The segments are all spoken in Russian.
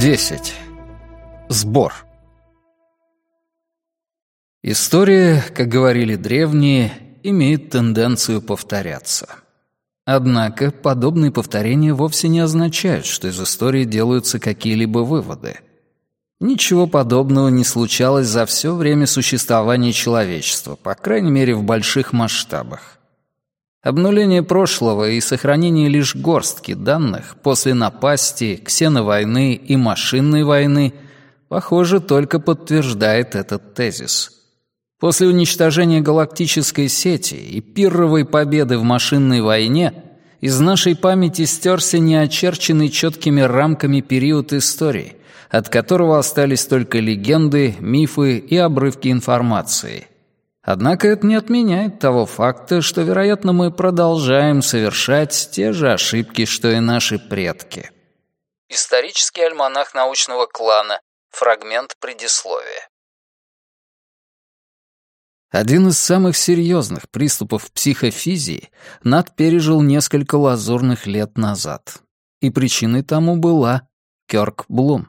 10. Сбор. История, как говорили древние, имеет тенденцию повторяться. Однако подобные повторения вовсе не означают, что из истории делаются какие-либо выводы. Ничего подобного не случалось за все время существования человечества, по крайней мере в больших масштабах. Обнуление прошлого и сохранение лишь горстки данных после напасти, ксеновойны и машинной войны, похоже, только подтверждает этот тезис. После уничтожения галактической сети и пирровой победы в машинной войне из нашей памяти стерся неочерченный четкими рамками период истории, от которого остались только легенды, мифы и обрывки информации. Однако это не отменяет того факта, что, вероятно, мы продолжаем совершать те же ошибки, что и наши предки. Исторический альманах научного клана. Фрагмент предисловия. Один из самых серьезных приступов психофизии Нат пережил несколько лазурных лет назад. И причиной тому была Кёрк Блум.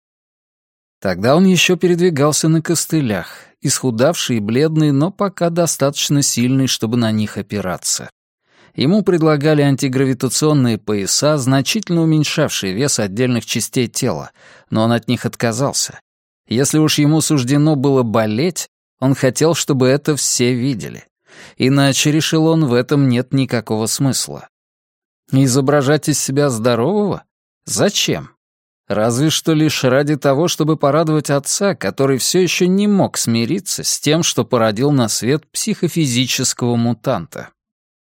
Тогда он еще передвигался на костылях, исхудавший и бледный, но пока достаточно сильный, чтобы на них опираться. Ему предлагали антигравитационные пояса, значительно уменьшавшие вес отдельных частей тела, но он от них отказался. Если уж ему суждено было болеть, он хотел, чтобы это все видели. Иначе, решил он, в этом нет никакого смысла. Изображать из себя здорового? Зачем? Разве что лишь ради того, чтобы порадовать отца, который все еще не мог смириться с тем, что породил на свет психофизического мутанта.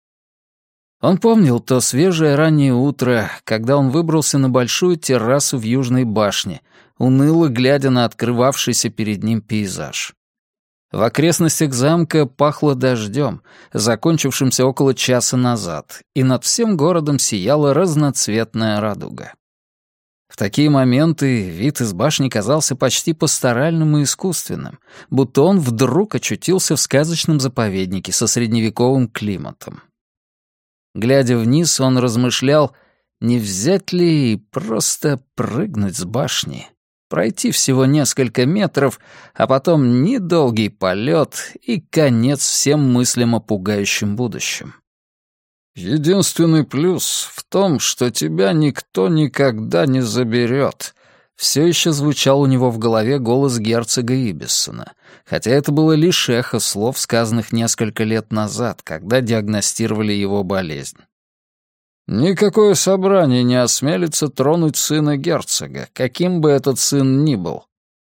Он помнил то свежее раннее утро, когда он выбрался на большую террасу в Южной башне, уныло глядя на открывавшийся перед ним пейзаж. В окрестностях замка пахло дождем, закончившимся около часа назад, и над всем городом сияла разноцветная радуга. В такие моменты вид из башни казался почти пасторальным и искусственным, будто он вдруг очутился в сказочном заповеднике со средневековым климатом. Глядя вниз, он размышлял, не взять ли и просто прыгнуть с башни, пройти всего несколько метров, а потом недолгий полет и конец всем мыслям о пугающем будущем. «Единственный плюс в том, что тебя никто никогда не заберет», все еще звучал у него в голове голос герцога Ибиссона, хотя это было лишь эхо слов, сказанных несколько лет назад, когда диагностировали его болезнь. «Никакое собрание не осмелится тронуть сына герцога, каким бы этот сын ни был».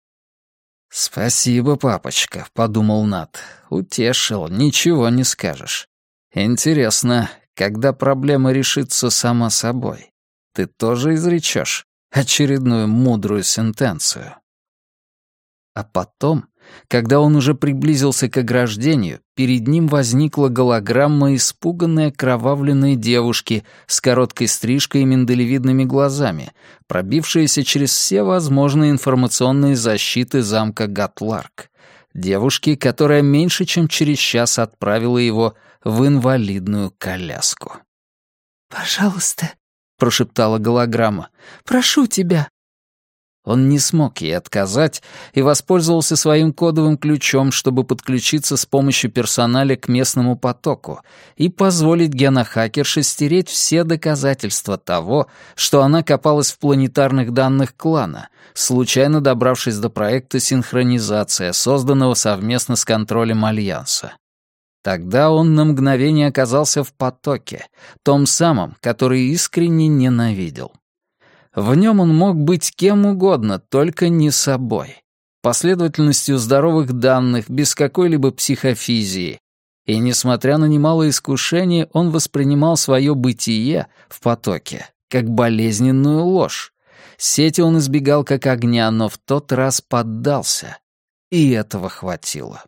«Спасибо, папочка», — подумал Нат. «Утешил, ничего не скажешь. Интересно, когда проблема решится сама собой, ты тоже изречешь очередную мудрую сентенцию?» А потом, когда он уже приблизился к ограждению, перед ним возникла голограмма испуганной окровавленной девушки с короткой стрижкой и миндалевидными глазами, пробившаяся через все возможные информационные защиты замка Гатларк. Девушки, которая меньше чем через час отправила его в инвалидную коляску. «Пожалуйста», — прошептала голограмма, — «прошу тебя». Он не смог ей отказать и воспользовался своим кодовым ключом, чтобы подключиться с помощью персоналя к местному потоку и позволить генохакерше стереть все доказательства того, что она копалась в планетарных данных клана, случайно добравшись до проекта «Синхронизация», созданного совместно с контролем Альянса. Тогда он на мгновение оказался в потоке, том самом, который искренне ненавидел. В нем он мог быть кем угодно, только не собой. Последовательностью здоровых данных, без какой-либо психофизии. И, несмотря на немалое искушение, он воспринимал свое бытие в потоке как болезненную ложь. Сети он избегал как огня, но в тот раз поддался. И этого хватило.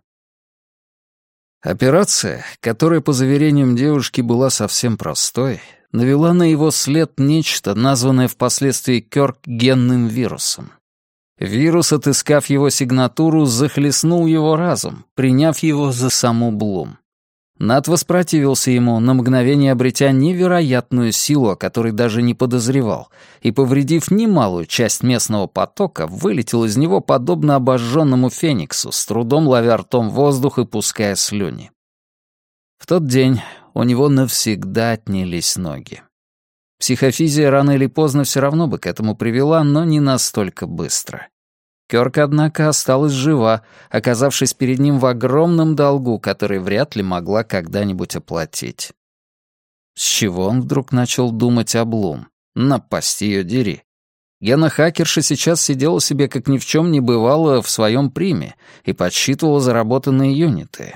Операция, которая, по заверениям девушки, была совсем простой, навела на его след нечто, названное впоследствии Кёрк-генным вирусом. Вирус, отыскав его сигнатуру, захлестнул его разум, приняв его за саму Блум. Нат воспротивился ему, на мгновение обретя невероятную силу, о которой даже не подозревал, и, повредив немалую часть местного потока, вылетел из него подобно обожженному фениксу, с трудом ловя ртом воздух и пуская слюни. В тот день у него навсегда отнялись ноги. Психофизия рано или поздно все равно бы к этому привела, но не настолько быстро. Кёрк, однако, осталась жива, оказавшись перед ним в огромном долгу, который вряд ли могла когда-нибудь оплатить. С чего он вдруг начал думать о Блум? Напасть ее дери. Гена-хакерша сейчас сидела себе как ни в чем не бывало в своем приме и подсчитывала заработанные юниты.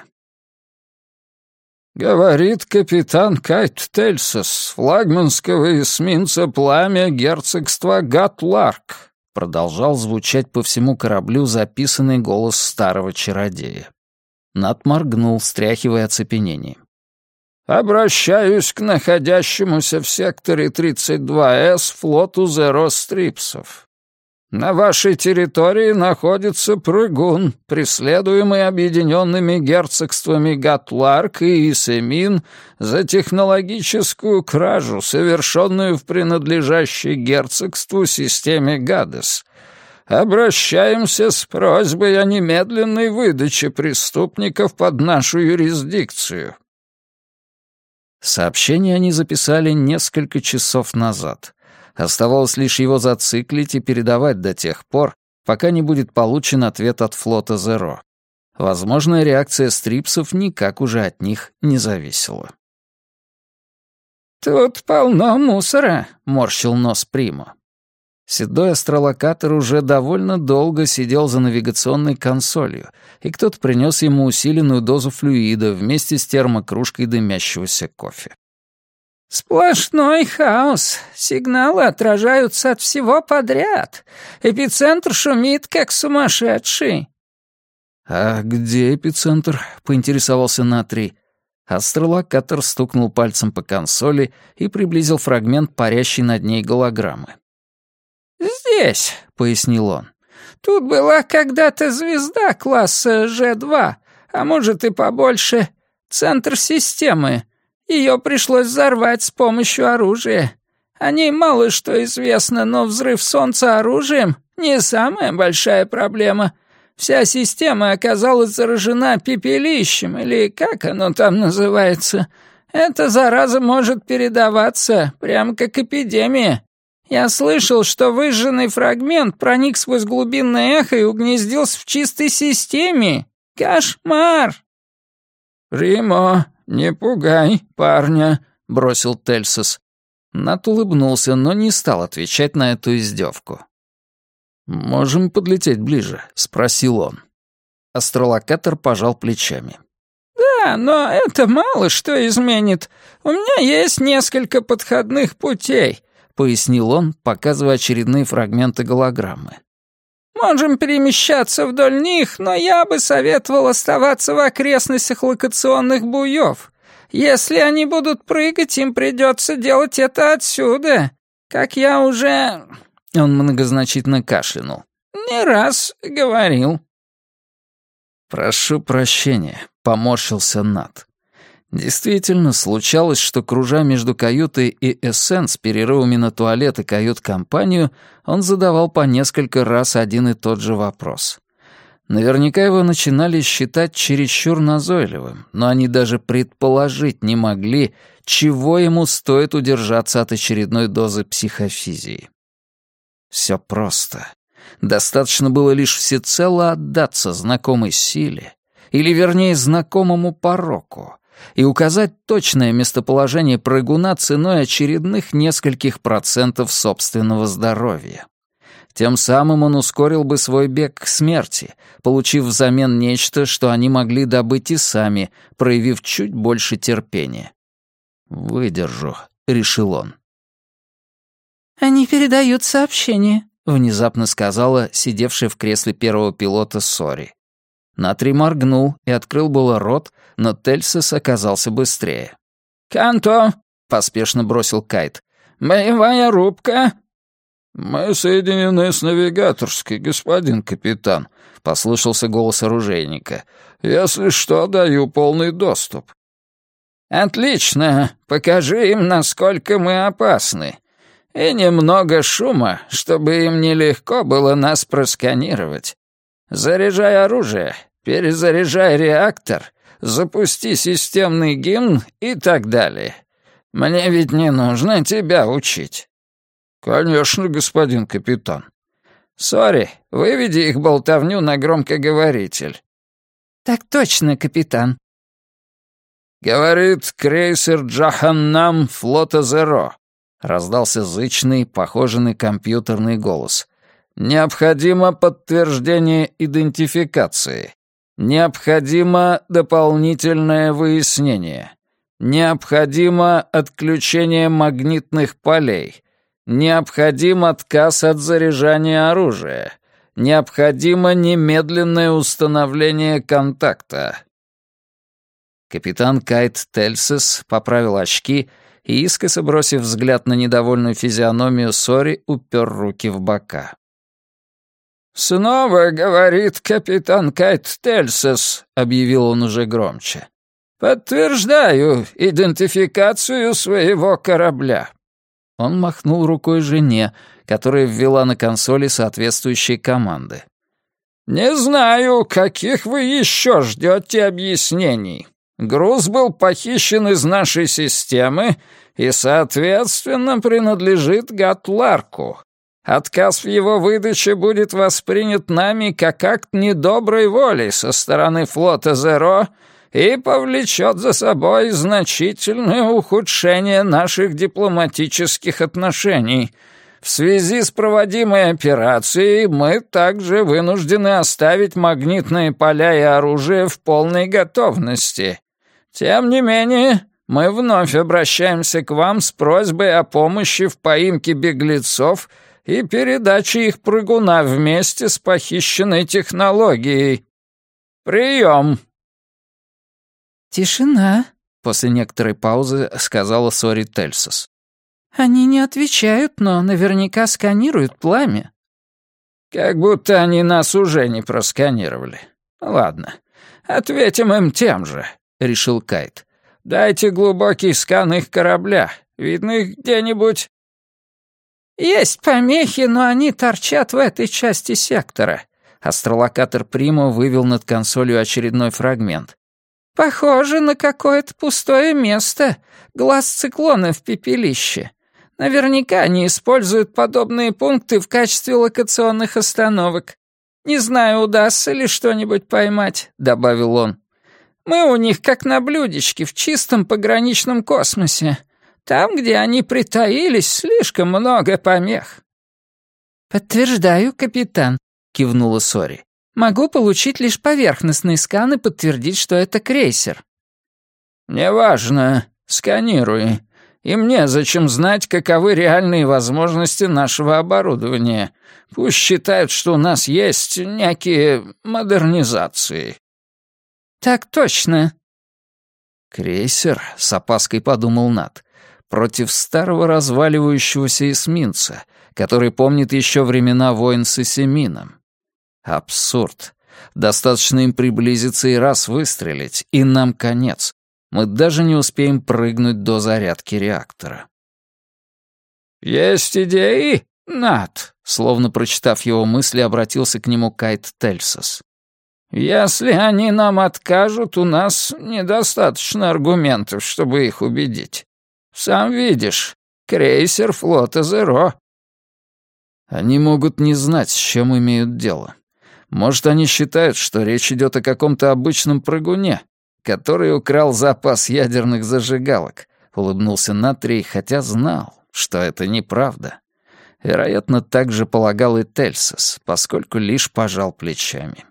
«Говорит капитан Кайт Тельсос, флагманского эсминца «Пламя» герцогства Гатларк», продолжал звучать по всему кораблю записанный голос старого чародея. Нат моргнул, стряхивая оцепенение. «Обращаюсь к находящемуся в секторе 32С флоту Зеро-Стрипсов. На вашей территории находится прыгун, преследуемый объединенными герцогствами Гатларк и Исэмин за технологическую кражу, совершенную в принадлежащей герцогству системе Гадес. Обращаемся с просьбой о немедленной выдаче преступников под нашу юрисдикцию». Сообщение они записали несколько часов назад. Оставалось лишь его зациклить и передавать до тех пор, пока не будет получен ответ от флота Зеро. Возможная реакция стрипсов никак уже от них не зависела. «Тут полно мусора», — морщил нос Примо. Седой астролокатор уже довольно долго сидел за навигационной консолью, и кто-то принес ему усиленную дозу флюида вместе с термокружкой дымящегося кофе. «Сплошной хаос. Сигналы отражаются от всего подряд. Эпицентр шумит, как сумасшедший». «А где эпицентр?» — поинтересовался Натрий. Астролокатор стукнул пальцем по консоли и приблизил фрагмент парящей над ней голограммы. «Здесь», — пояснил он. «Тут была когда-то звезда класса G2, а может и побольше. Центр системы. Ее пришлось взорвать с помощью оружия. О ней мало что известно, но взрыв Солнца оружием — не самая большая проблема. Вся система оказалась заражена пепелищем, или как оно там называется. Эта зараза может передаваться, прямо как эпидемия. Я слышал, что выжженный фрагмент проник сквозь глубинное эхо и угнездился в чистой системе. Кошмар!» «Примо, не пугай парня», — бросил Тельсос. Нат улыбнулся, но не стал отвечать на эту издевку. «Можем подлететь ближе?» — спросил он. Астролокатор пожал плечами. «Да, но это мало что изменит. У меня есть несколько подходных путей», — пояснил он, показывая очередные фрагменты голограммы. «Можем перемещаться вдоль них, но я бы советовал оставаться в окрестностях локационных буев. Если они будут прыгать, им придется делать это отсюда. Как я уже...» Он многозначительно кашлянул. «Не раз говорил». «Прошу прощения», — поморщился Нат. Действительно, случалось, что, кружа между каютой и Эссен с перерывами на туалет и кают-компанию, он задавал по несколько раз один и тот же вопрос. Наверняка его начинали считать чересчур назойливым, но они даже предположить не могли, чего ему стоит удержаться от очередной дозы психофизии. Все просто. Достаточно было лишь всецело отдаться знакомой силе, или, вернее, знакомому пороку, и указать точное местоположение прыгуна ценой очередных нескольких процентов собственного здоровья. Тем самым он ускорил бы свой бег к смерти, получив взамен нечто, что они могли добыть и сами, проявив чуть больше терпения. «Выдержу», — решил он. «Они передают сообщение», — внезапно сказала сидевшая в кресле первого пилота Сори. Натрий моргнул и открыл было рот, но Тельсос оказался быстрее. «Канто!» — поспешно бросил Кайт. «Боевая рубка!» «Мы соединены с навигаторской, господин капитан», — послышался голос оружейника. «Если что, даю полный доступ». «Отлично, покажи им, насколько мы опасны. И немного шума, чтобы им нелегко было нас просканировать. Заряжай оружие, перезаряжай реактор, запусти системный гимн и так далее. Мне ведь не нужно тебя учить». «Конечно, господин капитан». «Сори, выведи их болтовню на громкоговоритель». «Так точно, капитан». «Говорит крейсер Джаханнам флота Зеро», — раздался зычный, похожий на компьютерный голос. «Необходимо подтверждение идентификации. Необходимо дополнительное выяснение. Необходимо отключение магнитных полей. Необходим отказ от заряжания оружия. Необходимо немедленное установление контакта». Капитан Кайт Тельсис поправил очки и, искоса бросив взгляд на недовольную физиономию Сори, упер руки в бока. «Снова говорит капитан Кайт Тельсис», — объявил он уже громче. «Подтверждаю идентификацию своего корабля». Он махнул рукой жене, которая ввела на консоли соответствующие команды. «Не знаю, каких вы еще ждете объяснений. Груз был похищен из нашей системы и, соответственно, принадлежит Гатларку. Отказ в его выдаче будет воспринят нами как акт недоброй воли со стороны флота Зеро и повлечет за собой значительное ухудшение наших дипломатических отношений. В связи с проводимой операцией мы также вынуждены оставить магнитные поля и оружие в полной готовности. Тем не менее, мы вновь обращаемся к вам с просьбой о помощи в поимке беглецов и передаче их прыгуна вместе с похищенной технологией. Прием!» «Тишина», — после некоторой паузы сказала Сори Тельсис. «Они не отвечают, но наверняка сканируют пламя». «Как будто они нас уже не просканировали. Ладно, ответим им тем же», — решил Кайт. «Дайте глубокий скан их корабля. Видно их где-нибудь?» «Есть помехи, но они торчат в этой части сектора». Астролокатор Примо вывел над консолью очередной фрагмент. «Похоже на какое-то пустое место. Глаз циклона в пепелище. Наверняка они используют подобные пункты в качестве локационных остановок. Не знаю, удастся ли что-нибудь поймать», — добавил он. «Мы у них как на блюдечке в чистом пограничном космосе. Там, где они притаились, слишком много помех». «Подтверждаю, капитан», — кивнула Сори. «Могу получить лишь поверхностный скан и подтвердить, что это крейсер». «Неважно. Сканируй. И мне зачем знать, каковы реальные возможности нашего оборудования. Пусть считают, что у нас есть некие модернизации». «Так точно». «Крейсер», — с опаской подумал Нат, против старого разваливающегося эсминца, который помнит еще времена войн с Эсемином. Абсурд. Достаточно им приблизиться и раз выстрелить, и нам конец. Мы даже не успеем прыгнуть до зарядки реактора. «Есть идеи, Нат?» Словно прочитав его мысли, обратился к нему Кайт Тельсис. «Если они нам откажут, у нас недостаточно аргументов, чтобы их убедить. Сам видишь, крейсер флота Зеро». Они могут не знать, с чем имеют дело. Может, они считают, что речь идет о каком-то обычном прыгуне, который украл запас ядерных зажигалок, улыбнулся Натрий, хотя знал, что это неправда. Вероятно, так же полагал и Тельсис, поскольку лишь пожал плечами.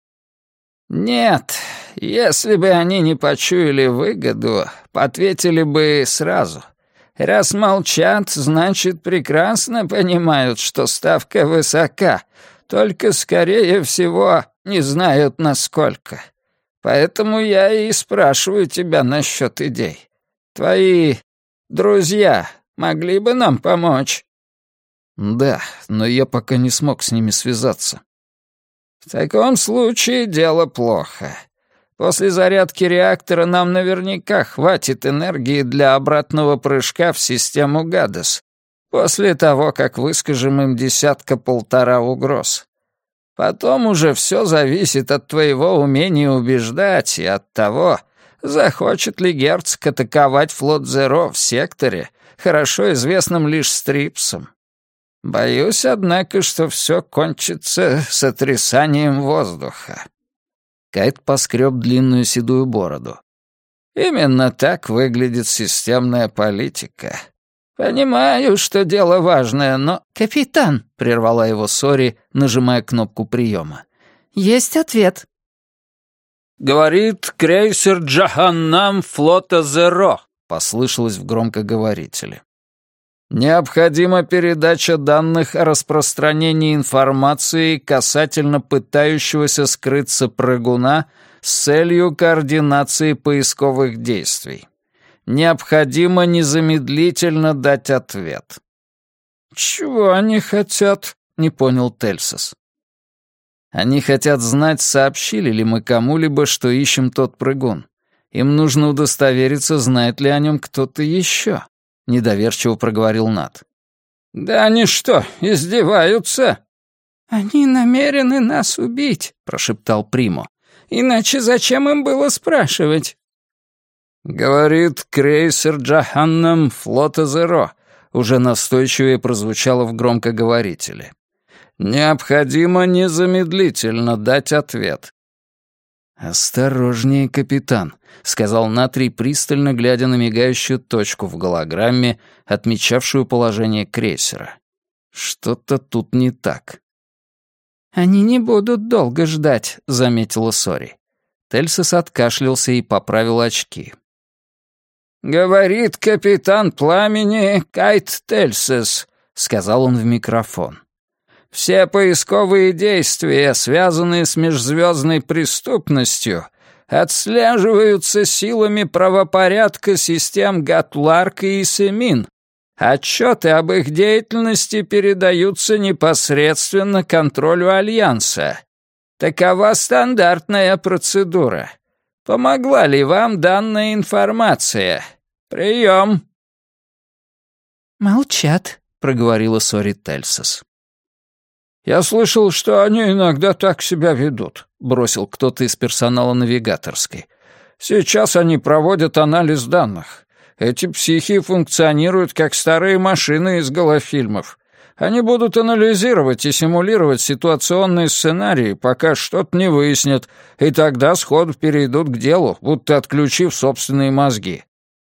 «Нет, если бы они не почуяли выгоду, ответили бы сразу. Раз молчат, значит, прекрасно понимают, что ставка высока, только, скорее всего, не знают, насколько. Поэтому я и спрашиваю тебя насчет идей. Твои друзья могли бы нам помочь?» «Да, но я пока не смог с ними связаться». «В таком случае дело плохо. После зарядки реактора нам наверняка хватит энергии для обратного прыжка в систему Гадес, после того, как выскажем им 10-1.5 угроз. Потом уже все зависит от твоего умения убеждать и от того, захочет ли герцог атаковать флот Зеро в секторе, хорошо известном лишь Стрипсом. Боюсь, однако, что все кончится сотрясанием воздуха». Кайт поскреб длинную седую бороду. «Именно так выглядит системная политика. Понимаю, что дело важное, но...» «Капитан», — прервала его Сори, нажимая кнопку приема. «Есть ответ». «Говорит крейсер Джаханнам флота Зеро», — послышалось в громкоговорителе. «Необходима передача данных о распространении информации касательно пытающегося скрыться прыгуна с целью координации поисковых действий. Необходимо незамедлительно дать ответ». «Чего они хотят?» — не понял Тельсос. «Они хотят знать, сообщили ли мы кому-либо, что ищем тот прыгун. Им нужно удостовериться, знает ли о нем кто-то еще», — недоверчиво проговорил Нат. «Да они что, издеваются?» «Они намерены нас убить», — прошептал Примо. «Иначе зачем им было спрашивать?» «Говорит крейсер Джаханнам флота Зеро», — уже настойчивее прозвучало в громкоговорителе. «Необходимо незамедлительно дать ответ». «Осторожнее, капитан», — сказал Натрий, пристально глядя на мигающую точку в голограмме, отмечавшую положение крейсера. «Что-то тут не так». «Они не будут долго ждать», — заметила Сори. Тельсос откашлялся и поправил очки. «Говорит капитан Пламени Кайт Тельсос», — сказал он в микрофон. «Все поисковые действия, связанные с межзвездной преступностью, отслеживаются силами правопорядка систем Гатларк и Семин. Отчеты об их деятельности передаются непосредственно контролю Альянса. Такова стандартная процедура. Помогла ли вам данная информация? Прием!» «Молчат», — проговорила Сори Тельсос. «Я слышал, что они иногда так себя ведут», — бросил кто-то из персонала навигаторской. «Сейчас они проводят анализ данных. Эти психи функционируют как старые машины из голофильмов. Они будут анализировать и симулировать ситуационные сценарии, пока что-то не выяснят, и тогда сходу перейдут к делу, будто отключив собственные мозги».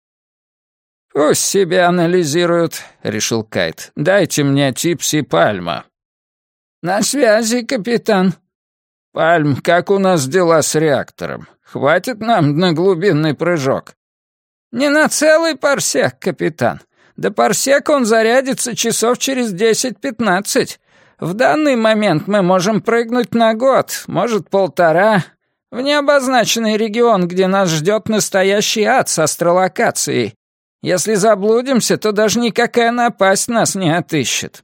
«Пусть себя анализируют», — решил Кайт. «Дайте мне Типси Пальма». «На связи, капитан». «Пальм, как у нас дела с реактором? Хватит нам на глубинный прыжок?» «Не на целый парсек, капитан. До парсека он зарядится часов через 10-15. В данный момент мы можем прыгнуть на год, может, 1.5, в необозначенный регион, где нас ждет настоящий ад с астролокацией. Если заблудимся, то даже никакая напасть нас не отыщет».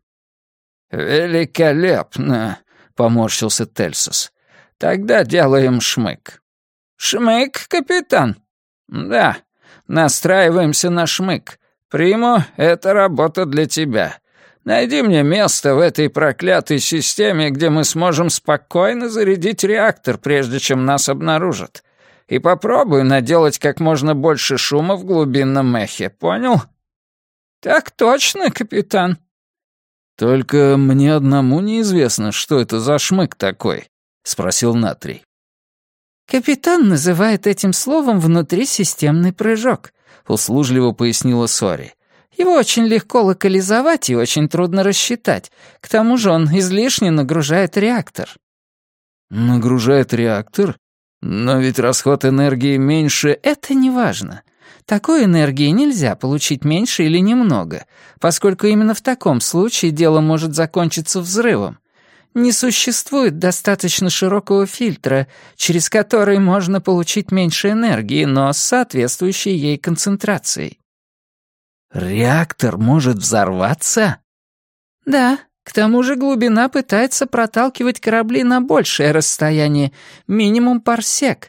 «Великолепно», — поморщился Тельсос. «Тогда делаем шмык». «Шмык, капитан?» «Да, настраиваемся на шмык. Примо, это работа для тебя. Найди мне место в этой проклятой системе, где мы сможем спокойно зарядить реактор, прежде чем нас обнаружат. И попробуй наделать как можно больше шума в глубинном эхе, понял?» «Так точно, капитан». «Только мне одному неизвестно, что это за шмык такой», — спросил Натрий. «Капитан называет этим словом внутрисистемный прыжок», — услужливо пояснила Сори. «Его очень легко локализовать и очень трудно рассчитать. К тому же он излишне нагружает реактор». «Нагружает реактор? Но ведь расход энергии меньше...» «Это не важно. Такой энергии нельзя получить меньше или немного, поскольку именно в таком случае дело может закончиться взрывом. Не существует достаточно широкого фильтра, через который можно получить меньше энергии, но с соответствующей ей концентрацией». «Реактор может взорваться?» «Да, к тому же глубина пытается проталкивать корабли на большее расстояние, минимум парсек.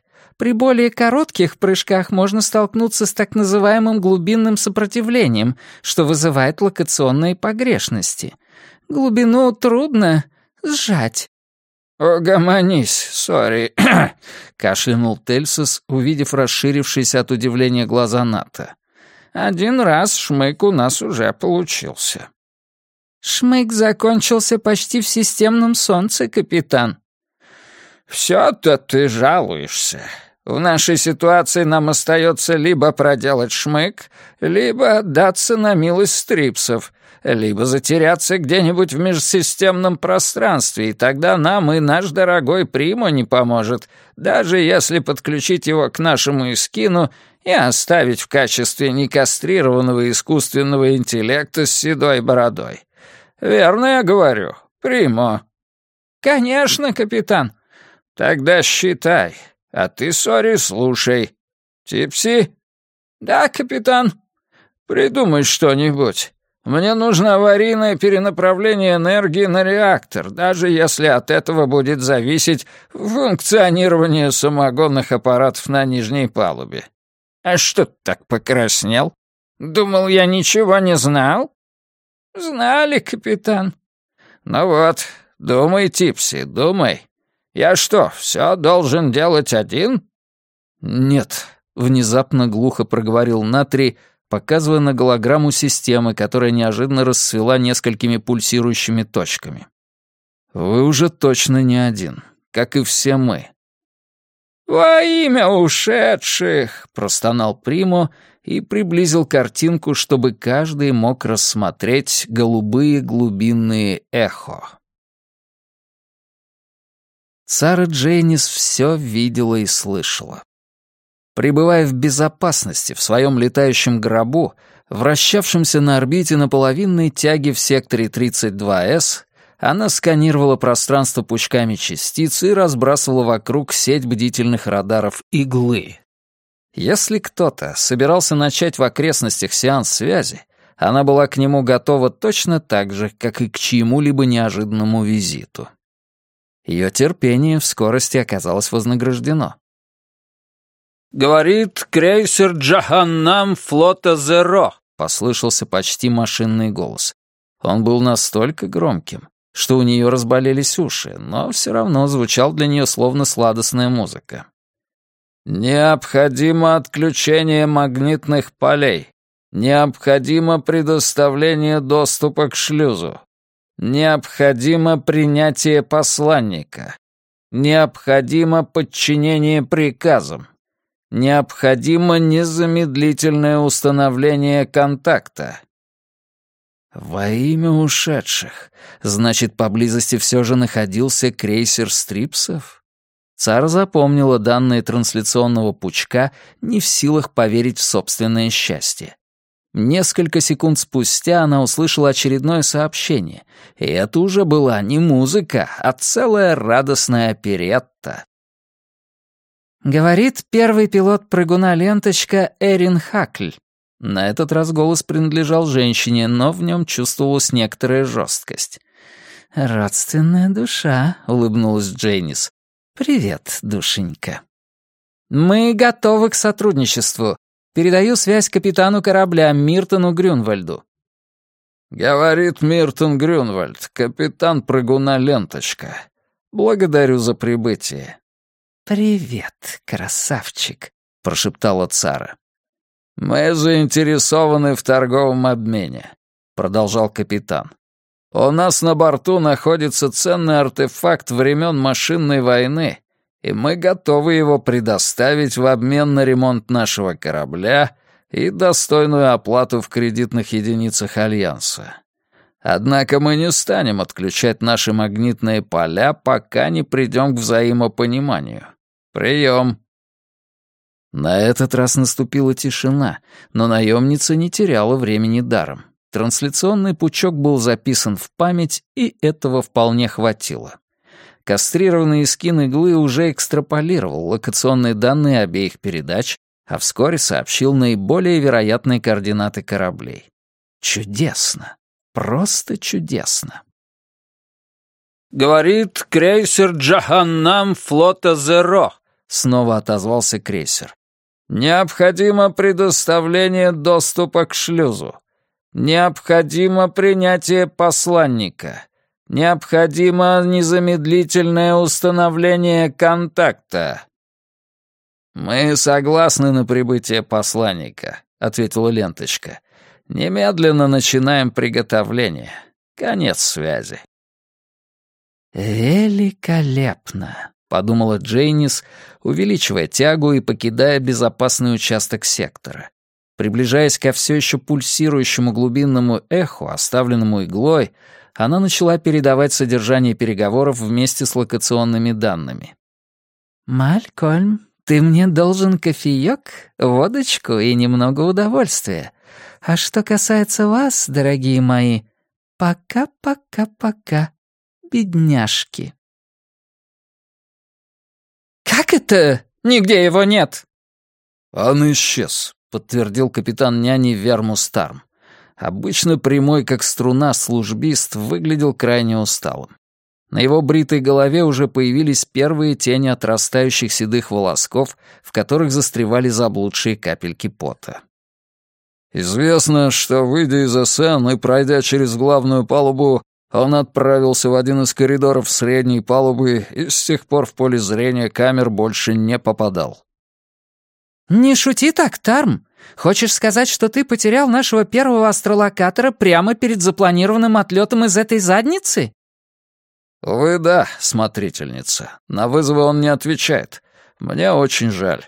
При более коротких прыжках можно столкнуться с так называемым глубинным сопротивлением, что вызывает локационные погрешности. Глубину трудно сжать». «Угомонись, сори», — кашлянул Тельсос, увидев расширившиеся от удивления глаза Ната. «Один раз шмык у нас уже получился». «Шмык закончился почти в системном солнце, капитан». «Всё-то ты жалуешься. В нашей ситуации нам остается либо проделать шмык, либо отдаться на милость стрипсов, либо затеряться где-нибудь в межсистемном пространстве, и тогда нам и наш дорогой Примо не поможет, даже если подключить его к нашему эскину и оставить в качестве некастрированного искусственного интеллекта с седой бородой. Верно я говорю, Примо?» «Конечно, капитан». «Тогда считай, а ты, сори, слушай. Типси?» «Да, капитан». «Придумай что-нибудь. Мне нужно аварийное перенаправление энергии на реактор, даже если от этого будет зависеть функционирование самогонных аппаратов на нижней палубе. А что ты так покраснел? Думал, я ничего не знал?» «Знали, капитан». «Ну вот, думай, Типси, думай. Я что, все должен делать один?» «Нет», — внезапно глухо проговорил Натрий, показывая на голограмму системы, которая неожиданно расцвела несколькими пульсирующими точками. «Вы уже точно не один, как и все мы». «Во имя ушедших!» — простонал Примо и приблизил картинку, чтобы каждый мог рассмотреть голубые глубинные эхо. Сара Джейнис все видела и слышала. Пребывая в безопасности в своем летающем гробу, вращавшемся на орбите на половинной тяге в секторе 32С, она сканировала пространство пучками частиц и разбрасывала вокруг сеть бдительных радаров иглы. Если кто-то собирался начать в окрестностях сеанс связи, она была к нему готова точно так же, как и к чьему-либо неожиданному визиту. Ее терпение в скорости оказалось вознаграждено. «Говорит крейсер Джаханнам флота Зеро», — послышался почти машинный голос. Он был настолько громким, что у нее разболелись уши, но все равно звучал для нее словно сладостная музыка. «Необходимо отключение магнитных полей. Необходимо предоставление доступа к шлюзу. Необходимо принятие посланника. Необходимо подчинение приказам. Необходимо незамедлительное установление контакта». Во имя ушедших. Значит, поблизости все же находился крейсер Стрипсов? Цара запомнила данные трансляционного пучка, не в силах поверить в собственное счастье. Несколько секунд спустя она услышала очередное сообщение, и это уже была не музыка, а целая радостная оперетта. «Говорит первый пилот прыгуна-ленточка Эрин Хакль». На этот раз голос принадлежал женщине, но в нем чувствовалась некоторая жесткость. «Родственная душа», — улыбнулась Джейнис. «Привет, душенька». «Мы готовы к сотрудничеству. Передаю связь капитану корабля Миртону Грюнвальду». «Говорит Миртон Грюнвальд, капитан прыгуна-ленточка. Благодарю за прибытие». «Привет, красавчик», — прошептала Цара. «Мы заинтересованы в торговом обмене», — продолжал капитан. «У нас на борту находится ценный артефакт времен машинной войны, и мы готовы его предоставить в обмен на ремонт нашего корабля и достойную оплату в кредитных единицах Альянса. Однако мы не станем отключать наши магнитные поля, пока не придем к взаимопониманию. Прием». На этот раз наступила тишина, но наемница не теряла времени даром. Трансляционный пучок был записан в память, и этого вполне хватило. Кастрированный эскин иглы уже экстраполировал локационные данные обеих передач, а вскоре сообщил наиболее вероятные координаты кораблей. Чудесно. Просто чудесно. «Говорит крейсер Джаханнам флота Зеро», — снова отозвался крейсер. «Необходимо предоставление доступа к шлюзу. Необходимо принятие посланника. Необходимо незамедлительное установление контакта». «Мы согласны на прибытие посланника», — ответила ленточка. «Немедленно начинаем приготовление. Конец связи». «Великолепно», — подумала Джейнис, увеличивая тягу и покидая безопасный участок сектора. Приближаясь ко все еще пульсирующему глубинному эху, оставленному иглой, она начала передавать содержание переговоров вместе с локационными данными. «Малькольм, ты мне должен кофеёк, водочку и немного удовольствия. А что касается вас, дорогие мои, пока-пока-пока, бедняжки». «Как это? Нигде его нет!» «Он исчез», — подтвердил капитан няни Вермус Тарм. Обычно прямой, как струна, службист выглядел крайне усталым. На его бритой голове уже появились первые тени отрастающих седых волосков, в которых застревали заблудшие капельки пота. «Известно, что, выйдя из СН и пройдя через главную палубу, он отправился в один из коридоров средней палубы и с тех пор в поле зрения камер больше не попадал». «Не шути так, Тарм. Хочешь сказать, что ты потерял нашего первого астролокатора прямо перед запланированным отлетом из этой задницы?» «Увы, да, смотрительница. На вызовы он не отвечает. Мне очень жаль».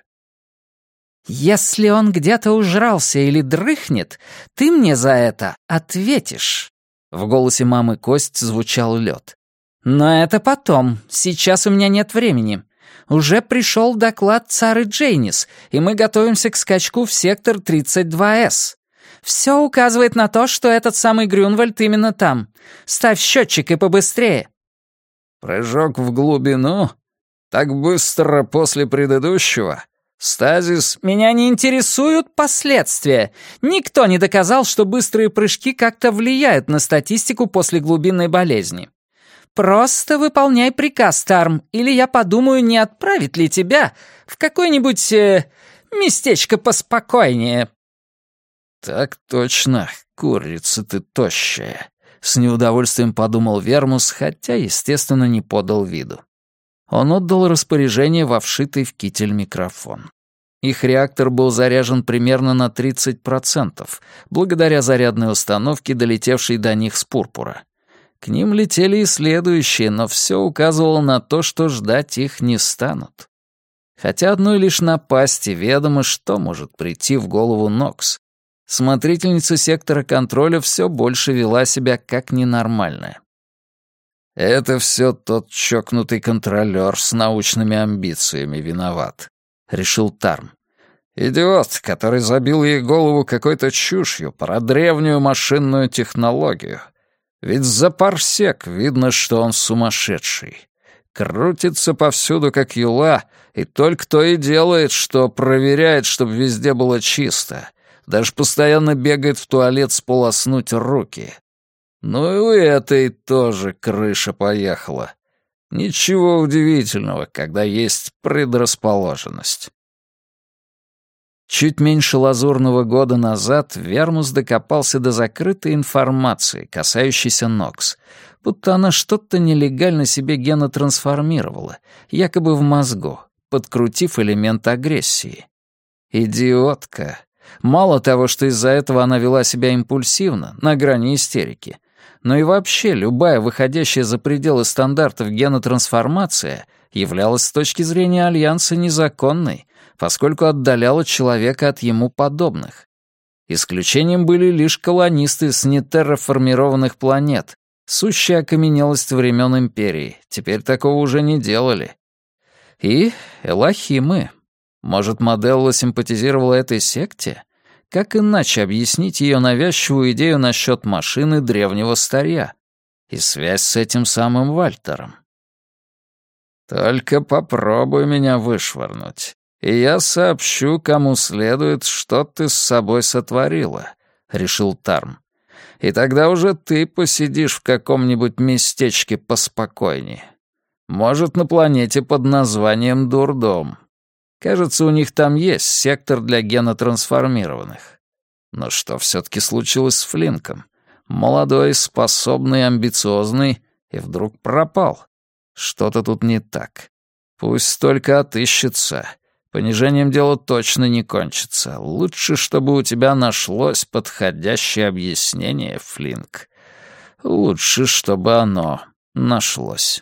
«Если он где-то ужрался или дрыхнет, ты мне за это ответишь». В голосе мамы Кость звучал лед. «Но это потом. Сейчас у меня нет времени. Уже пришел доклад Сары Джейнис, и мы готовимся к скачку в сектор 32С. Все указывает на то, что этот самый Грюнвальд именно там. Ставь счетчик и побыстрее». «Прыжок в глубину? Так быстро после предыдущего? Стазис...» «Меня не интересуют последствия. Никто не доказал, что быстрые прыжки как-то влияют на статистику после глубинной болезни. Просто выполняй приказ, Тарм, или я подумаю, не отправить ли тебя в какое-нибудь местечко поспокойнее». «Так точно, курица ты тощая», — с неудовольствием подумал Вермус, хотя, естественно, не подал виду. Он отдал распоряжение во вшитый в китель микрофон. Их реактор был заряжен примерно на 30%, благодаря зарядной установке, долетевшей до них с Пурпура. К ним летели и следующие, но все указывало на то, что ждать их не станут. Хотя одной лишь напасти ведомо, что может прийти в голову Нокс. Смотрительница сектора контроля все больше вела себя как ненормальная. «Это все тот чокнутый контролер с научными амбициями виноват», — решил Тарм. «Идиот, который забил ей голову какой-то чушью про древнюю машинную технологию. Ведь за парсек видно, что он сумасшедший. Крутится повсюду, как юла, и только то и делает, что проверяет, чтобы везде было чисто. Даже постоянно бегает в туалет сполоснуть руки. Ну и у этой тоже крыша поехала. Ничего удивительного, когда есть предрасположенность». Чуть меньше лазурного года назад Вермус докопался до закрытой информации, касающейся Нокс, будто она что-то нелегально себе генотрансформировала, якобы в мозгу, подкрутив элемент агрессии. Идиотка. Мало того, что из-за этого она вела себя импульсивно, на грани истерики, но и вообще любая выходящая за пределы стандартов генотрансформация являлась с точки зрения Альянса незаконной, поскольку отдаляла человека от ему подобных. Исключением были лишь колонисты с нетерраформированных планет, сущая окаменелость времен Империи, теперь такого уже не делали. И элохимы. Может, Моделла симпатизировала этой секте? Как иначе объяснить ее навязчивую идею насчет машины древнего старья и связь с этим самым Вальтером? «Только попробуй меня вышвырнуть, и я сообщу, кому следует, что ты с собой сотворила», — решил Тарм. «И тогда уже ты посидишь в каком-нибудь местечке поспокойнее. Может, на планете под названием Дурдом. Кажется, у них там есть сектор для генотрансформированных. Но что все-таки случилось с Флинком? Молодой, способный, амбициозный, и вдруг пропал. Что-то тут не так. Пусть только отыщется. Понижением дело точно не кончится. Лучше, чтобы у тебя нашлось подходящее объяснение, Флинк. Лучше, чтобы оно нашлось.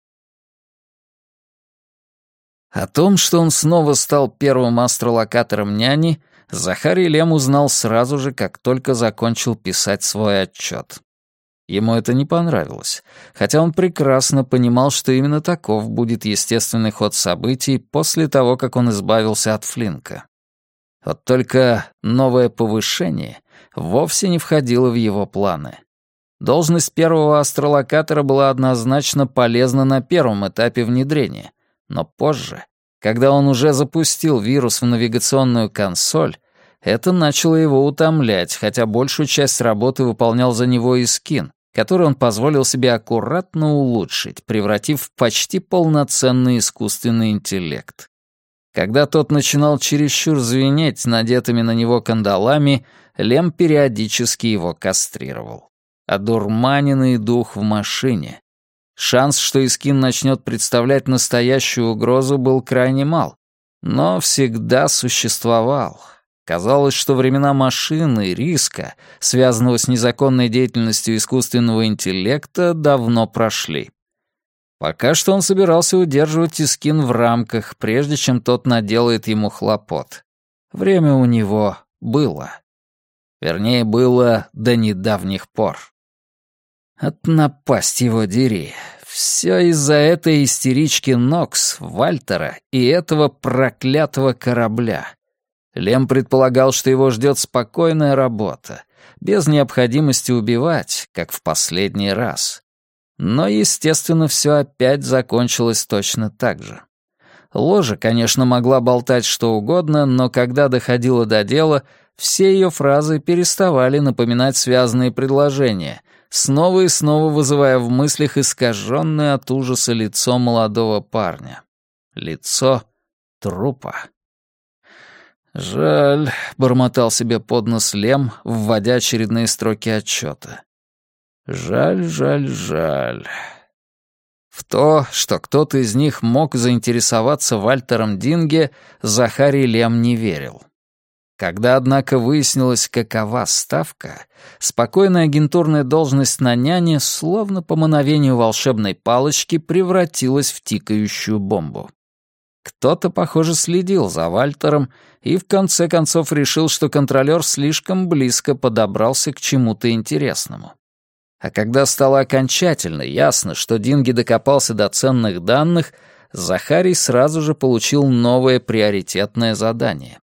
О том, что он снова стал первым астролокатором няни, Захарий Лем узнал сразу же, как только закончил писать свой отчет. Ему это не понравилось, хотя он прекрасно понимал, что именно таков будет естественный ход событий после того, как он избавился от Флинка. Вот только новое повышение вовсе не входило в его планы. Должность первого астролокатора была однозначно полезна на первом этапе внедрения, но позже, когда он уже запустил вирус в навигационную консоль, это начало его утомлять, хотя большую часть работы выполнял за него Искин, который он позволил себе аккуратно улучшить, превратив в почти полноценный искусственный интеллект. Когда тот начинал чересчур звенеть надетыми на него кандалами, Лем периодически его кастрировал. Одурманенный дух в машине. Шанс, что Искин начнет представлять настоящую угрозу, был крайне мал, но всегда существовал. Казалось, что времена машины и риска, связанного с незаконной деятельностью искусственного интеллекта, давно прошли. Пока что он собирался удерживать Искин в рамках, прежде чем тот наделает ему хлопот. Время у него было. Вернее, было до недавних пор. От напасть его дери. Все из-за этой истерички Нокс, Вальтера и этого проклятого корабля. Лем предполагал, что его ждет спокойная работа, без необходимости убивать, как в последний раз. Но, естественно, все опять закончилось точно так же. Ложа, конечно, могла болтать что угодно, но когда доходило до дела, все ее фразы переставали напоминать связанные предложения, снова и снова вызывая в мыслях искаженное от ужаса лицо молодого парня. Лицо трупа. «Жаль», — бормотал себе под нос Лем, вводя очередные строки отчета. «Жаль, жаль, жаль». В то, что кто-то из них мог заинтересоваться Вальтером Динге, Захарий Лем не верил. Когда, однако, выяснилось, какова ставка, спокойная агентурная должность на няне, словно по мановению волшебной палочки, превратилась в тикающую бомбу. Кто-то, похоже, следил за Вальтером и в конце концов решил, что контролёр слишком близко подобрался к чему-то интересному. А когда стало окончательно ясно, что Динги докопался до ценных данных, Захарий сразу же получил новое приоритетное задание.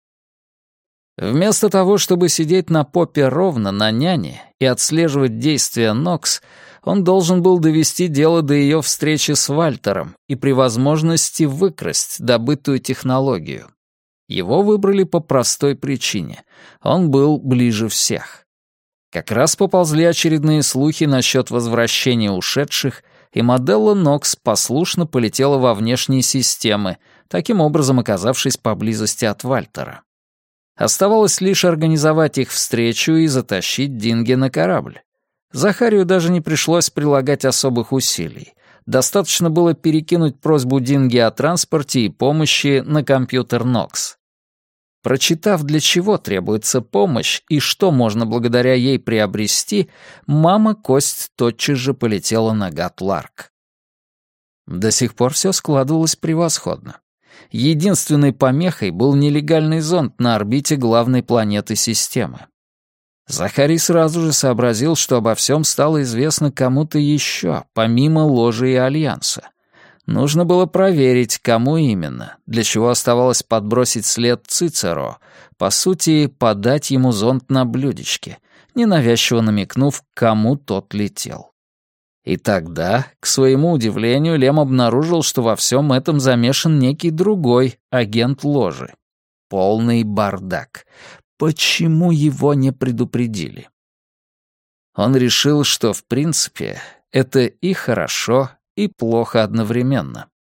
Вместо того, чтобы сидеть на попе ровно на няне и отслеживать действия Нокс, он должен был довести дело до ее встречи с Вальтером и при возможности выкрасть добытую технологию. Его выбрали по простой причине. Он был ближе всех. Как раз поползли очередные слухи насчет возвращения ушедших, и Моделла Нокс послушно полетела во внешние системы, таким образом оказавшись поблизости от Вальтера. Оставалось лишь организовать их встречу и затащить Динге на корабль. Захарию даже не пришлось прилагать особых усилий. Достаточно было перекинуть просьбу Динги о транспорте и помощи на компьютер Нокс. Прочитав, для чего требуется помощь и что можно благодаря ей приобрести, мама Кость тотчас же полетела на Гат-Ларк. До сих пор все складывалось превосходно. Единственной помехой был нелегальный зонд на орбите главной планеты системы. Захарий сразу же сообразил, что обо всем стало известно кому-то еще, помимо Ложи и Альянса. Нужно было проверить, кому именно, для чего оставалось подбросить след Цицеро, по сути, подать ему зонд на блюдечке, ненавязчиво намекнув, кому тот летел. И тогда, к своему удивлению, Лем обнаружил, что во всем этом замешан некий другой агент Ложи. Полный бардак. Почему его не предупредили? Он решил, что, в принципе, это и хорошо, и плохо одновременно.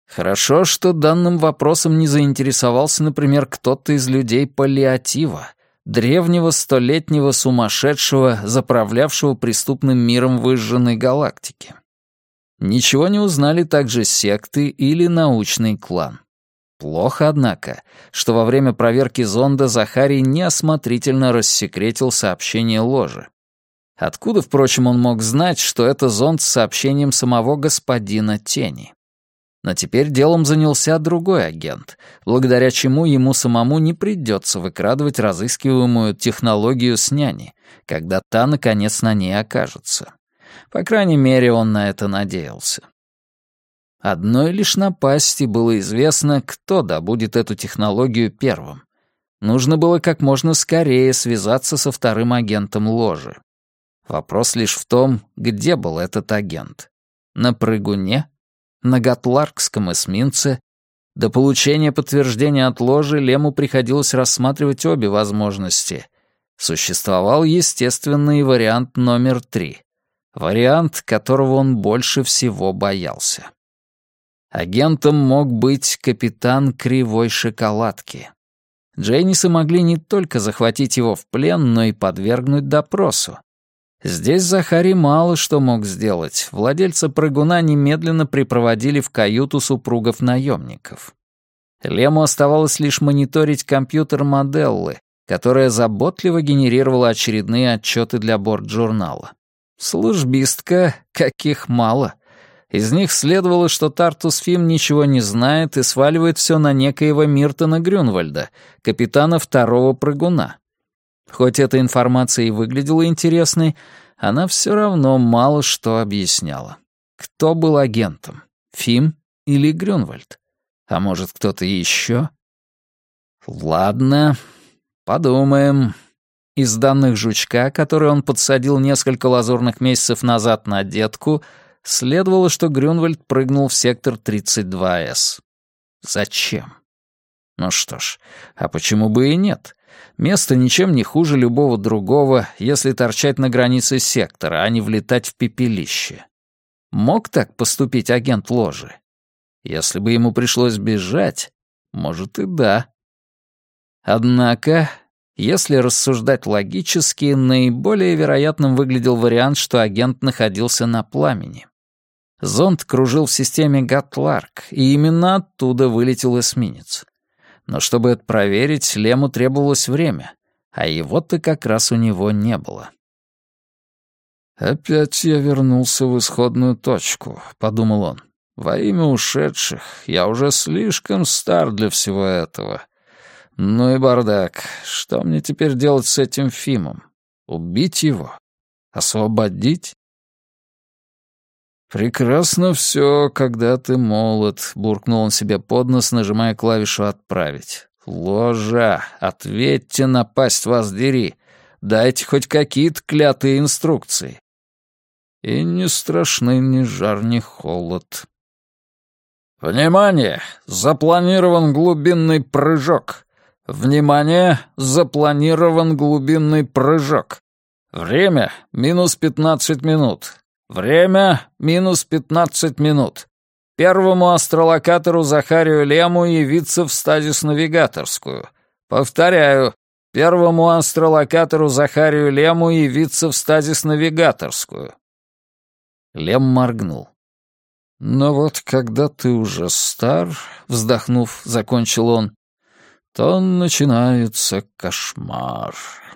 Хорошо, что данным вопросом не заинтересовался, например, кто-то из людей Паллиатива, древнего столетнего сумасшедшего, заправлявшего преступным миром выжженной галактики. Ничего не узнали также секты или научный клан. Плохо, однако, что во время проверки зонда Захарий неосмотрительно рассекретил сообщение ложи. Откуда, впрочем, он мог знать, что это зонд с сообщением самого господина Тени? Но теперь делом занялся другой агент, благодаря чему ему самому не придется выкрадывать разыскиваемую технологию с няни, когда та, наконец, на ней окажется. По крайней мере, он на это надеялся. Одной лишь напасти было известно, кто добудет эту технологию первым. Нужно было как можно скорее связаться со вторым агентом ложи. Вопрос лишь в том, где был этот агент. На прыгуне? На гатларкском эсминце? До получения подтверждения от ложи Лему приходилось рассматривать обе возможности. Существовал естественный вариант номер 3. Вариант, которого он больше всего боялся. Агентом мог быть капитан Кривой Шоколадки. Джейнисы могли не только захватить его в плен, но и подвергнуть допросу. Здесь Захарий мало что мог сделать. Владельца прыгуна немедленно припроводили в каюту супругов-наемников. Лему оставалось лишь мониторить компьютер Моделлы, которая заботливо генерировала очередные отчеты для борт-журнала. Службистка, каких мало. Из них следовало, что Тартус Фим ничего не знает и сваливает все на некоего Миртона Грюнвальда, капитана второго прыгуна. Хоть эта информация и выглядела интересной, она все равно мало что объясняла. Кто был агентом? Фим или Грюнвальд? А может, кто-то еще? Ладно, подумаем. Из данных жучка, который он подсадил несколько лазурных месяцев назад на детку, следовало, что Грюнвальд прыгнул в сектор 32С. Зачем? Ну что ж, а почему бы и нет? Место ничем не хуже любого другого, если торчать на границе сектора, а не влетать в пепелище. Мог так поступить агент ложи? Если бы ему пришлось бежать, может и да. Однако, если рассуждать логически, наиболее вероятным выглядел вариант, что агент находился на пламени. Зонд кружил в системе Гатларк, и именно оттуда вылетел эсминец. Но чтобы это проверить, Лему требовалось время, а его-то как раз у него не было. «Опять я вернулся в исходную точку», — подумал он. «Во имя ушедших я уже слишком стар для всего этого. Ну и бардак. Что мне теперь делать с этим Фимом? Убить его? Освободить?» «Прекрасно все, когда ты молод», — буркнул он себе под нос, нажимая клавишу «Отправить». «Ложа, ответьте, напасть вас дери. Дайте хоть какие-то клятые инструкции». И не страшны ни жар, ни холод. «Внимание! Запланирован глубинный прыжок! Внимание! Запланирован глубинный прыжок! Время — минус 15 минут. Время — минус 15 минут. Первому астролокатору Захарию Лему явиться в стазис-навигаторскую. Повторяю, первому астролокатору Захарию Лему явиться в стазис-навигаторскую». Лем моргнул. «Но вот когда ты уже стар, — вздохнув, закончил он, — то начинается кошмар».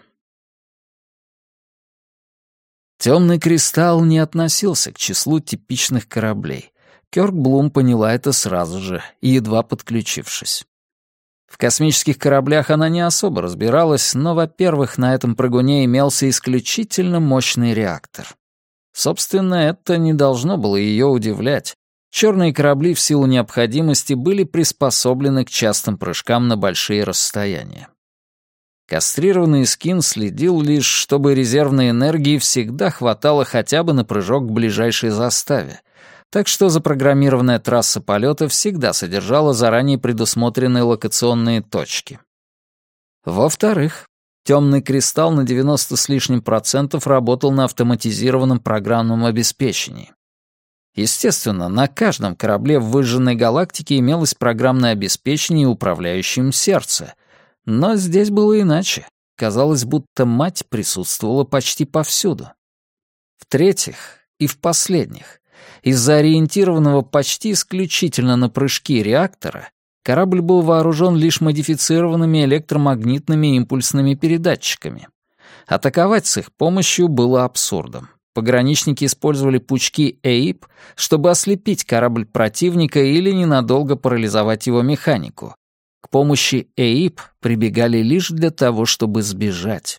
Темный кристалл не относился к числу типичных кораблей. Кёрк Блум поняла это сразу же, едва подключившись. В космических кораблях она не особо разбиралась, но, во-первых, на этом прыгуне имелся исключительно мощный реактор. Собственно, это не должно было ее удивлять. Черные корабли в силу необходимости были приспособлены к частым прыжкам на большие расстояния. Кастрированный скин следил лишь, чтобы резервной энергии всегда хватало хотя бы на прыжок к ближайшей заставе, так что запрограммированная трасса полета всегда содержала заранее предусмотренные локационные точки. Во-вторых, темный кристалл на 90 с лишним процентов работал на автоматизированном программном обеспечении. Естественно, на каждом корабле в выжженной галактике имелось программное обеспечение и управляющее им сердце. Но здесь было иначе. Казалось, будто мать присутствовала почти повсюду. В-третьих, и в последних, из-за ориентированного почти исключительно на прыжки реактора, корабль был вооружен лишь модифицированными электромагнитными импульсными передатчиками. Атаковать с их помощью было абсурдом. Пограничники использовали пучки ЭИП, чтобы ослепить корабль противника или ненадолго парализовать его механику. К помощи ЭИП прибегали лишь для того, чтобы сбежать.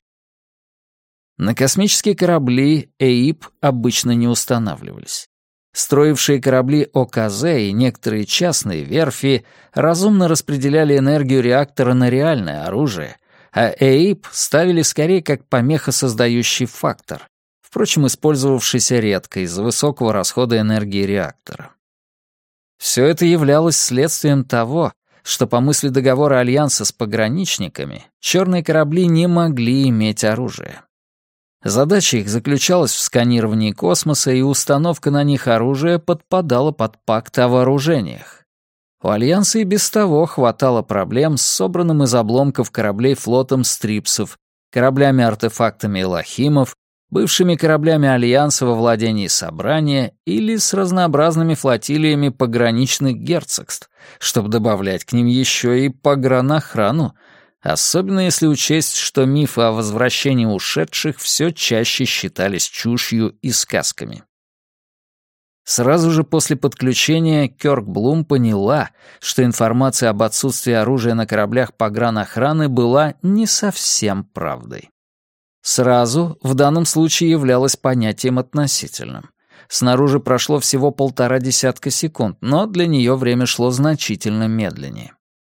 На космические корабли ЭИП обычно не устанавливались. Строившие корабли ОКЗ и некоторые частные верфи разумно распределяли энергию реактора на реальное оружие, а ЭИП ставили скорее как помехосоздающий фактор, впрочем, использовавшийся редко из-за высокого расхода энергии реактора. Все это являлось следствием того, что по мысли договора Альянса с пограничниками черные корабли не могли иметь оружие. Задача их заключалась в сканировании космоса, и установка на них оружия подпадала под пакт о вооружениях. У Альянса и без того хватало проблем с собранным из обломков кораблей флотом стрипсов, кораблями-артефактами элохимов, бывшими кораблями Альянса во владении Собрания или с разнообразными флотилиями пограничных герцогств, чтобы добавлять к ним еще и погранохрану, особенно если учесть, что мифы о возвращении ушедших все чаще считались чушью и сказками. Сразу же после подключения Кёрк Блум поняла, что информация об отсутствии оружия на кораблях погранохраны была не совсем правдой. «Сразу» в данном случае являлось понятием относительным. Снаружи прошло всего 1,5 десятка секунд, но для нее время шло значительно медленнее.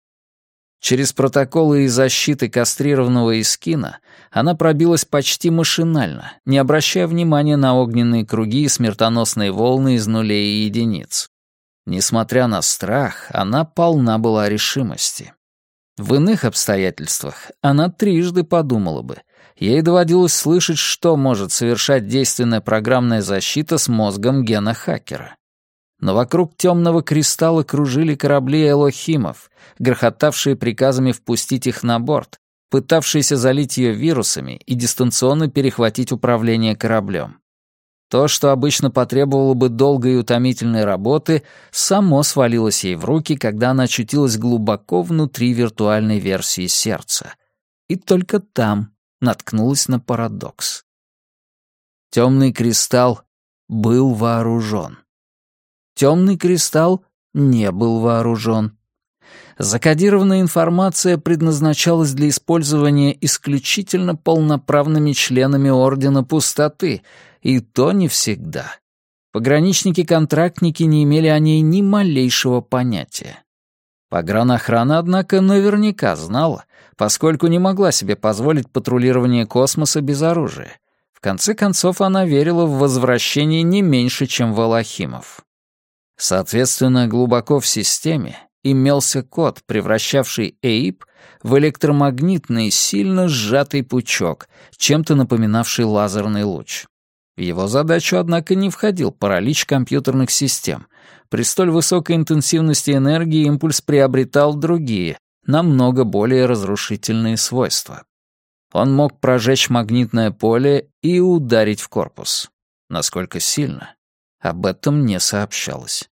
Через протоколы и защиты кастрированного Искина она пробилась почти машинально, не обращая внимания на огненные круги и смертоносные волны из нулей и единиц. Несмотря на страх, она полна была решимости. В иных обстоятельствах она трижды подумала бы. Ей доводилось слышать, что может совершать действенная программная защита с мозгом гена-хакера. Но вокруг темного кристалла кружили корабли элохимов, грохотавшие приказами впустить их на борт, пытавшиеся залить ее вирусами и дистанционно перехватить управление кораблем. То, что обычно потребовало бы долгой и утомительной работы, само свалилось ей в руки, когда она очутилась глубоко внутри виртуальной версии сердца. И только там наткнулась на парадокс. Темный кристалл был вооружен. Темный кристалл не был вооружен. Закодированная информация предназначалась для использования исключительно полноправными членами Ордена Пустоты, и то не всегда. Пограничники-контрактники не имели о ней ни малейшего понятия. Погранохрана, однако, наверняка знала, поскольку не могла себе позволить патрулирование космоса без оружия. В конце концов, она верила в возвращение не меньше, чем в элохимов. Соответственно, глубоко в системе имелся код, превращавший ЭИП в электромагнитный, сильно сжатый пучок, чем-то напоминавший лазерный луч. В его задачу, однако, не входил паралич компьютерных систем. При столь высокой интенсивности энергии импульс приобретал другие, намного более разрушительные свойства. Он мог прожечь магнитное поле и ударить в корпус. Насколько сильно? Об этом не сообщалось.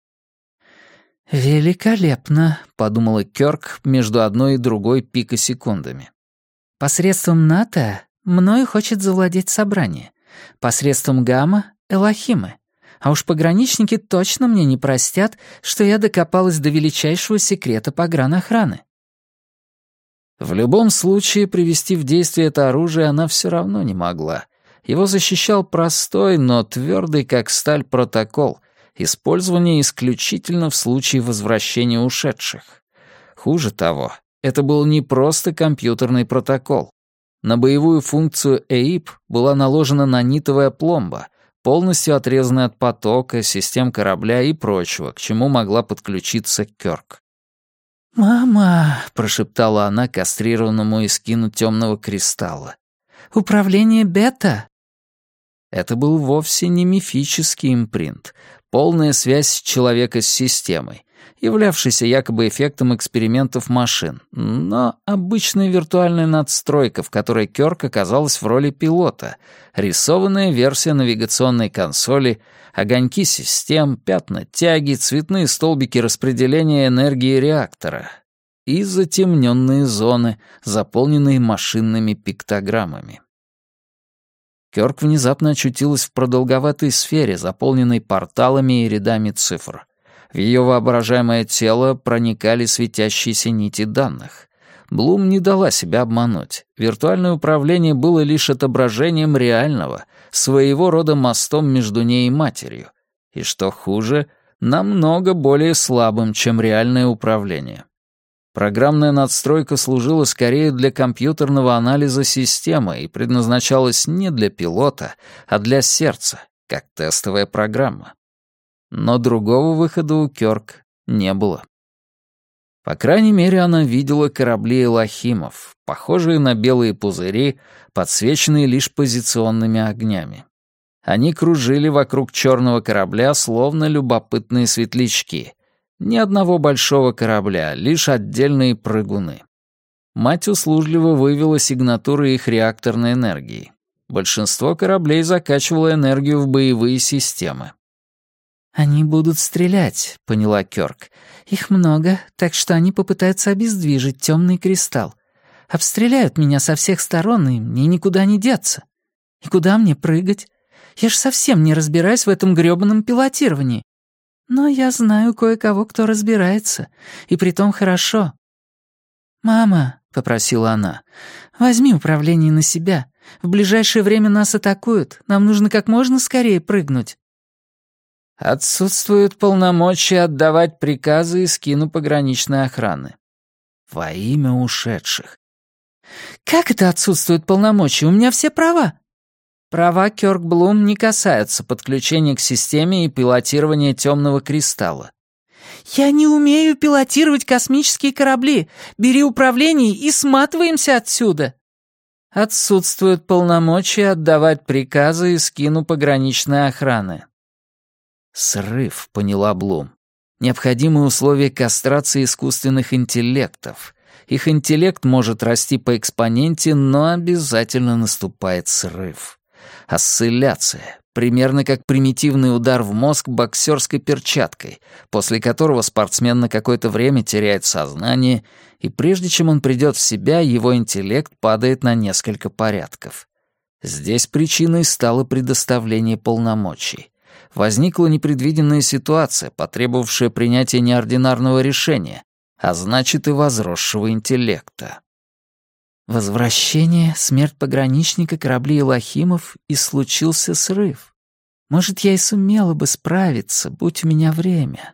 «Великолепно», — подумала Кёрк между одной и другой пикосекундами. «Посредством НАТО мною хочет завладеть Собрание. Посредством Гамма — элохимы. А уж пограничники точно мне не простят, что я докопалась до величайшего секрета погранохраны». В любом случае, привести в действие это оружие она все равно не могла. Его защищал простой, но твердый, как сталь, протокол, использование исключительно в случае возвращения ушедших. Хуже того, это был не просто компьютерный протокол. На боевую функцию ЭИП была наложена нанитовая пломба, полностью отрезанная от потока, систем корабля и прочего, к чему могла подключиться Кёрк. «Мама», — прошептала она кастрированному Искину темного кристалла. «Управление бета». Это был вовсе не мифический импринт, полная связь человека с системой, являвшийся якобы эффектом экспериментов машин, но обычная виртуальная надстройка, в которой Кёрк оказалась в роли пилота, рисованная версия навигационной консоли, огоньки систем, пятна тяги, цветные столбики распределения энергии реактора и затемненные зоны, заполненные машинными пиктограммами. Кёрк внезапно очутилась в продолговатой сфере, заполненной порталами и рядами цифр. В ее воображаемое тело проникали светящиеся нити данных. Блум не дала себя обмануть. Виртуальное управление было лишь отображением реального, своего рода мостом между ней и матерью. И что хуже, намного более слабым, чем реальное управление. Программная надстройка служила скорее для компьютерного анализа системы и предназначалась не для пилота, а для сердца, как тестовая программа. Но другого выхода у Кёрк не было. По крайней мере, она видела корабли элохимов, похожие на белые пузыри, подсвеченные лишь позиционными огнями. Они кружили вокруг черного корабля, словно любопытные светлячки. Ни одного большого корабля, лишь отдельные прыгуны. Мать услужливо вывела сигнатуры их реакторной энергии. Большинство кораблей закачивало энергию в боевые системы. «Они будут стрелять», — поняла Кёрк. «Их много, так что они попытаются обездвижить темный кристалл. Обстреляют меня со всех сторон, и мне никуда не деться. И куда мне прыгать? Я ж совсем не разбираюсь в этом грёбаном пилотировании. Но я знаю кое-кого, кто разбирается, и притом хорошо». «Мама», — попросила она, — «возьми управление на себя. В ближайшее время нас атакуют. Нам нужно как можно скорее прыгнуть». «Отсутствуют полномочия отдавать приказы эскину пограничной охраны». Во имя ушедших. «Как это отсутствуют полномочия? У меня все права». Права Кёрк Блум не касаются подключения к системе и пилотирования темного кристалла. «Я не умею пилотировать космические корабли. Бери управление и сматываемся отсюда». Отсутствуют полномочия отдавать приказы эскину пограничной охраны. Срыв, поняла Блум. Необходимые условия кастрации искусственных интеллектов. Их интеллект может расти по экспоненте, но обязательно наступает срыв. Осцилляция, примерно как примитивный удар в мозг боксерской перчаткой, после которого спортсмен на какое-то время теряет сознание, и прежде чем он придет в себя, его интеллект падает на несколько порядков. Здесь причиной стало предоставление полномочий. Возникла непредвиденная ситуация, потребовавшая принятия неординарного решения, а значит и возросшего интеллекта. Возвращение, смерть пограничника, корабли элохимов, и случился срыв. Может, я и сумела бы справиться, будь у меня время.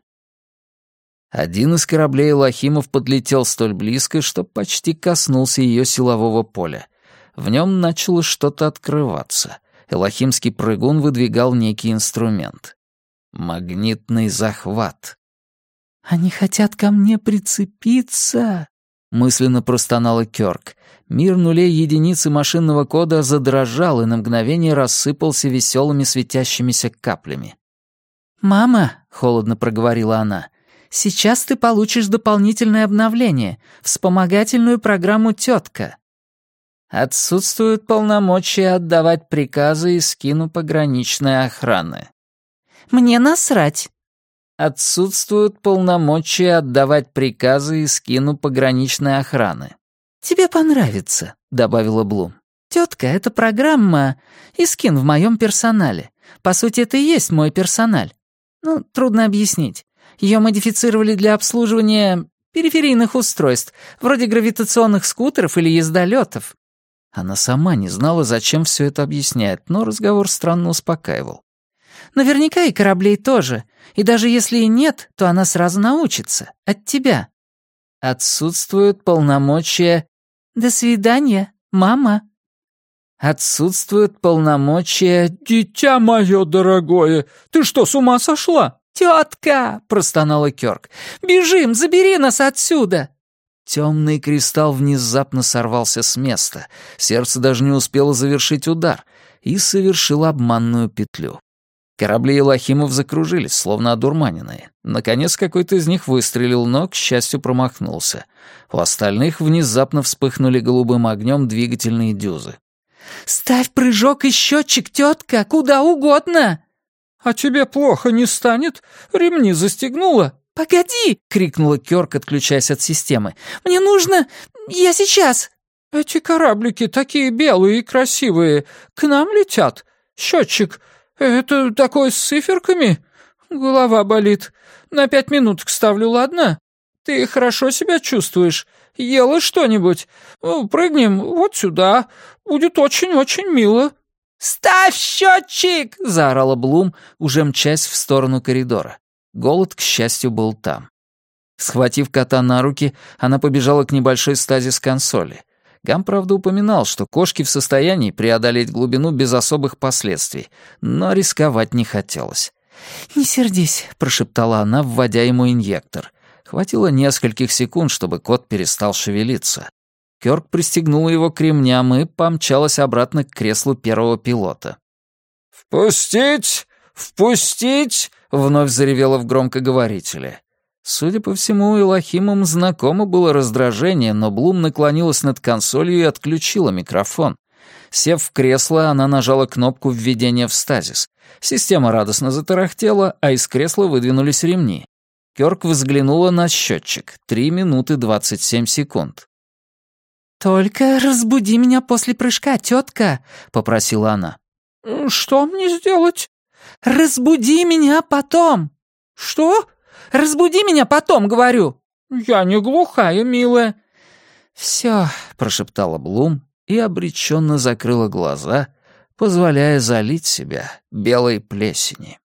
Один из кораблей элохимов подлетел столь близко, что почти коснулся ее силового поля. В нем начало что-то открываться. Элохимский прыгун выдвигал некий инструмент. Магнитный захват. «Они хотят ко мне прицепиться», — мысленно простонала Кёрк. Мир нулей единицы машинного кода задрожал и на мгновение рассыпался веселыми светящимися каплями. «Мама», — холодно проговорила она, — «сейчас ты получишь дополнительное обновление, вспомогательную программу «Тётка». Отсутствуют полномочия отдавать приказы эскину пограничной охраны. «Мне насрать». Отсутствуют полномочия отдавать приказы эскину пограничной охраны. «Тебе понравится», — добавила Блум. «Тётка — это программа Искин в моем персонале. По сути, это и есть мой персональ. Ну, трудно объяснить. Ее модифицировали для обслуживания периферийных устройств, вроде гравитационных скутеров или ездолетов». Она сама не знала, зачем все это объясняет, но разговор странно успокаивал. «Наверняка и кораблей тоже. И даже если и нет, то она сразу научится. От тебя». Отсутствуют полномочия... «До свидания, мама». Отсутствуют полномочия... «Дитя мое дорогое, ты что, с ума сошла?» «Тетка!» — простонала Кёрк. «Бежим, забери нас отсюда!» Темный кристалл внезапно сорвался с места. Сердце даже не успело завершить удар. и совершил обманную петлю. Корабли Елохимов закружились, словно одурманенные. Наконец какой-то из них выстрелил, но, к счастью, промахнулся. У остальных внезапно вспыхнули голубым огнем двигательные дюзы. «Ставь прыжок и счетчик, тетка, куда угодно!» «А тебе плохо не станет? Ремни застегнула?» «Погоди!» — крикнула Кёрк, отключаясь от системы. «Мне нужно... Я сейчас!» «Эти кораблики такие белые и красивые. К нам летят. Счетчик, это такой с циферками? Голова болит. На 5 минуток ставлю, ладно? Ты хорошо себя чувствуешь? Ела что-нибудь? Прыгнем вот сюда. Будет очень-очень мило». «Ставь счетчик!» — заорала Блум, уже мчась в сторону коридора. Голод, к счастью, был там. Схватив кота на руки, она побежала к небольшой стазис-консоли. Гам, правда, упоминал, что кошки в состоянии преодолеть глубину без особых последствий, но рисковать не хотелось. «Не сердись», — прошептала она, вводя ему инъектор. Хватило нескольких секунд, чтобы кот перестал шевелиться. Кёрк пристегнула его к ремням и помчалась обратно к креслу первого пилота. «Впустить! Впустить!» — вновь заревела в громкоговорителе. Судя по всему, Елохимам знакомо было раздражение, но Блум наклонилась над консолью и отключила микрофон. Сев в кресло, она нажала кнопку введения в стазис. Система радостно затарахтела, а из кресла выдвинулись ремни. Кёрк взглянула на счетчик. 3 минуты 27 секунд. «Только разбуди меня после прыжка, тетка», — попросила она. «Что мне сделать?» «Разбуди меня потом». «Что?» «Разбуди меня потом, говорю». «Я не глухая, милая». «Всё», — прошептала Блум и обреченно закрыла глаза, позволяя залить себя белой плесени.